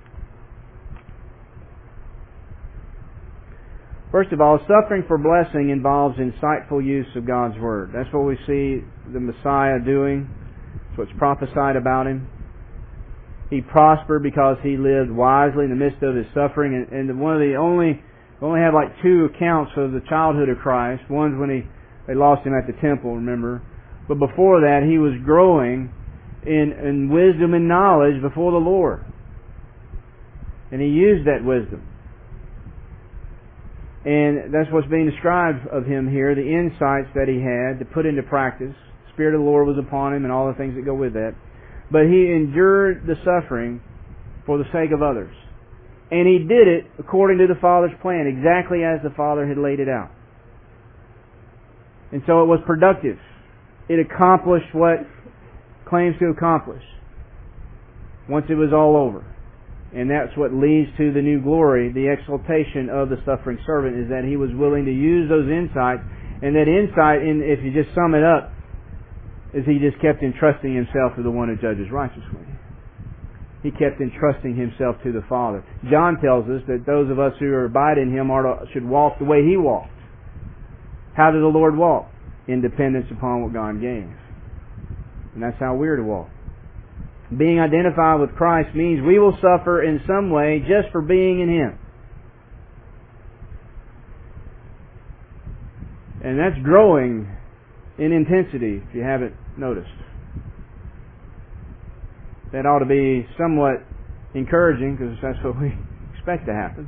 First of all, suffering for blessing involves insightful use of God's Word. That's what we see the Messiah doing. That's what's prophesied about Him. He prospered because He lived wisely in the midst of His suffering. And, and one of the only, we only have like two accounts of the childhood of Christ. One's when he they lost Him at the temple, remember. But before that, He was growing in, in wisdom and knowledge before the Lord. And He used that wisdom. And that's what's being described of Him here, the insights that He had to put into practice. The Spirit of the Lord was upon Him and all the things that go with that. But He endured the suffering for the sake of others. And He did it according to the Father's plan, exactly as the Father had laid it out. And so it was productive. It accomplished what it claims to accomplish once it was all over. And that's what leads to the new glory, the exaltation of the suffering servant, is that he was willing to use those insights. And that insight, in, if you just sum it up, is he just kept entrusting himself to the one who judges righteously. He kept entrusting himself to the Father. John tells us that those of us who abide in Him are to, should walk the way He walked. How did the Lord walk? In dependence upon what God gave. And that's how we're to walk. Being identified with Christ means we will suffer in some way just for being in Him. And that's growing in intensity, if you haven't noticed. That ought to be somewhat encouraging because that's what we expect to happen.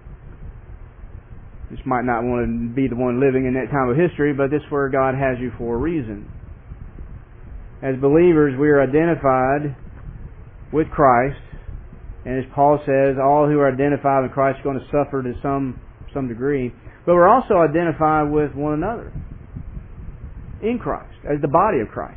Just might not want to be the one living in that time of history, but this is where God has you for a reason. As believers, we are identified with Christ, and as Paul says, all who are identified with Christ are going to suffer to some some degree. But we're also identified with one another in Christ, as the body of Christ.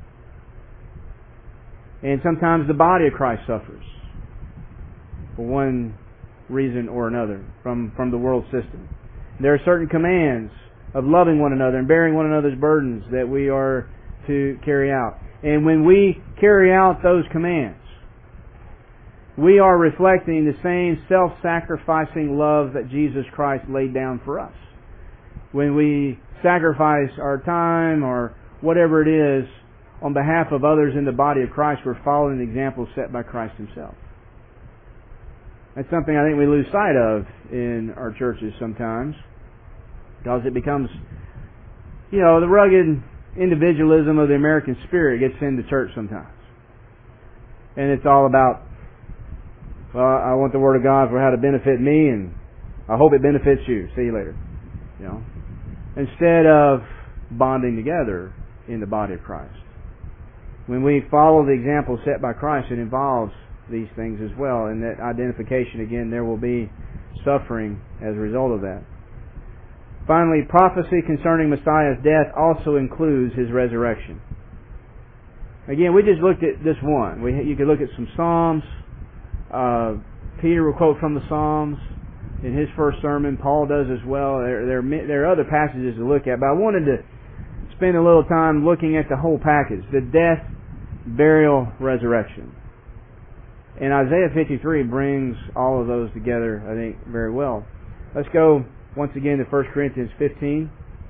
And sometimes the body of Christ suffers for one reason or another from, from the world system. There are certain commands of loving one another and bearing one another's burdens that we are to carry out. And when we carry out those commands, we are reflecting the same self-sacrificing love that Jesus Christ laid down for us. When we sacrifice our time or whatever it is on behalf of others in the body of Christ, we're following the example set by Christ Himself. That's something I think we lose sight of in our churches sometimes, because it becomes, you know, the rugged individualism of the American spirit gets into church sometimes. And it's all about, well, I want the Word of God for how to benefit me, and I hope it benefits you. See you later. You know, instead of bonding together in the body of Christ. When we follow the example set by Christ, it involves these things as well. And that identification, again, there will be suffering as a result of that. Finally, prophecy concerning Messiah's death also includes His resurrection. Again, we just looked at this one. We, you could look at some Psalms. Uh, Peter will quote from the Psalms in his first sermon. Paul does as well. There, there, there are other passages to look at, but I wanted to spend a little time looking at the whole package. The death, burial, resurrection. And Isaiah fifty-three brings all of those together, I think, very well. Let's go once again to First Corinthians fifteen.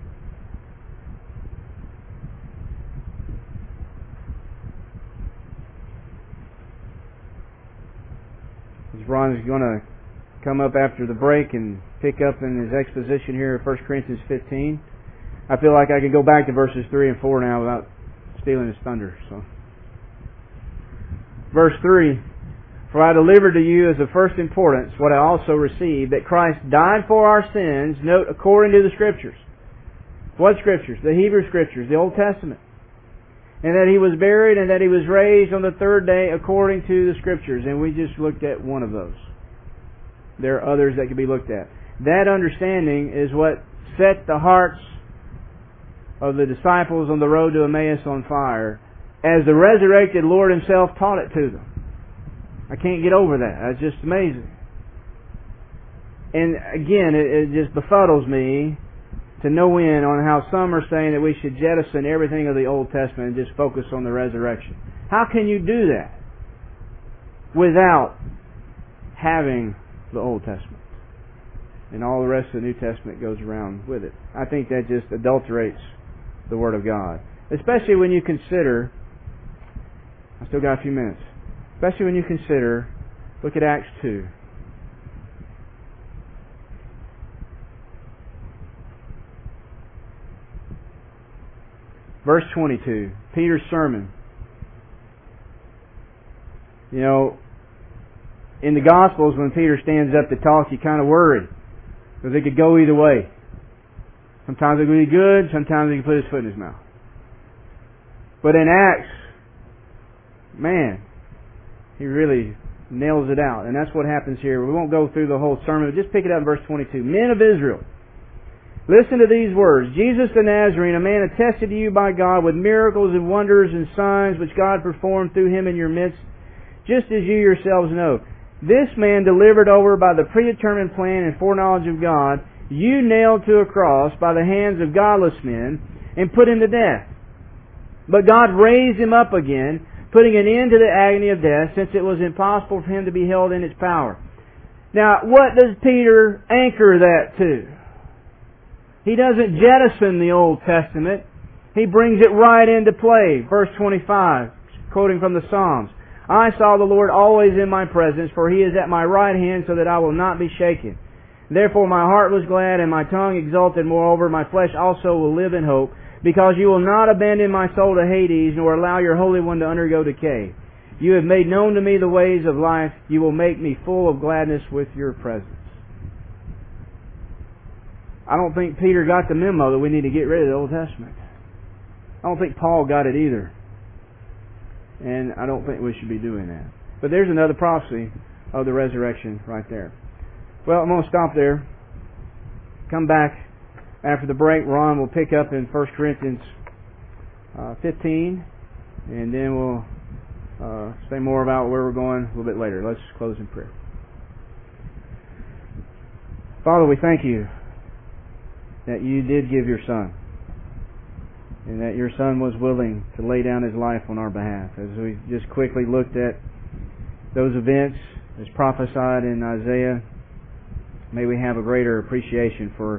As Ron is going to come up after the break and pick up in his exposition here of First Corinthians fifteen. I feel like I can go back to verses three and four now without stealing his thunder. So, verse three. For I delivered to you as of first importance what I also received, that Christ died for our sins, note, according to the Scriptures. What Scriptures? The Hebrew Scriptures, the Old Testament. And that He was buried and that He was raised on the third day according to the Scriptures. And we just looked at one of those. There are others that can be looked at. That understanding is what set the hearts of the disciples on the road to Emmaus on fire, as the resurrected Lord Himself taught it to them. I can't get over that. That's just amazing. And again, it, it just befuddles me to no end on how some are saying that we should jettison everything of the Old Testament and just focus on the resurrection. How can you do that without having the Old Testament? And all the rest of the New Testament goes around with it. I think that just adulterates the Word of God. Especially when you consider, I still got a few minutes, especially when you consider, look at Acts two. Verse twenty-two, Peter's sermon. You know, in the Gospels, when Peter stands up to talk, you kind of worry, because it could go either way. Sometimes it could be good, sometimes he can put his foot in his mouth. But in Acts, man, he really nails it out. And that's what happens here. We won't go through the whole sermon, but just pick it up in verse twenty-two. Men of Israel, listen to these words. Jesus the Nazarene, a man attested to you by God with miracles and wonders and signs which God performed through Him in your midst, just as you yourselves know. This man delivered over by the predetermined plan and foreknowledge of God, you nailed to a cross by the hands of godless men and put Him to death. But God raised Him up again, putting an end to the agony of death, since it was impossible for Him to be held in its power. Now, what does Peter anchor that to? He doesn't jettison the Old Testament. He brings it right into play. Verse twenty-five, quoting from the Psalms. I saw the Lord always in my presence, for He is at my right hand, so that I will not be shaken. Therefore my heart was glad, and my tongue exulted. Moreover, my flesh also will live in hope, because you will not abandon my soul to Hades, nor allow your Holy One to undergo decay. You have made known to me the ways of life. You will make me full of gladness with your presence. I don't think Peter got the memo that we need to get rid of the Old Testament. I don't think Paul got it either. And I don't think we should be doing that. But there's another prophecy of the resurrection right there. Well, I'm going to stop there. Come back after the break. Ron will pick up in First Corinthians uh, fifteen. And then we'll uh, say more about where we're going a little bit later. Let's close in prayer. Father, we thank you that you did give your Son, and that your Son was willing to lay down his life on our behalf. As we just quickly looked at those events as prophesied in Isaiah, may we have a greater appreciation for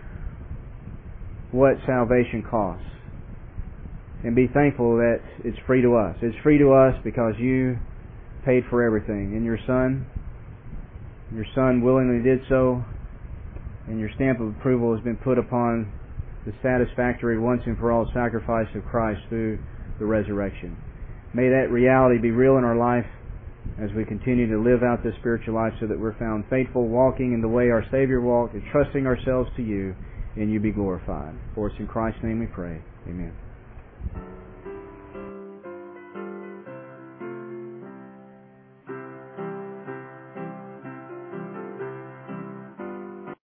what salvation costs, and be thankful that it's free to us. It's free to us because you paid for everything. And your Son, your Son willingly did so, and your stamp of approval has been put upon the satisfactory once and for all sacrifice of Christ through the resurrection. May that reality be real in our life as we continue to live out this spiritual life, so that we're found faithful, walking in the way our Savior walked, and trusting ourselves to you, and you be glorified. For it's in Christ's name we pray. Amen.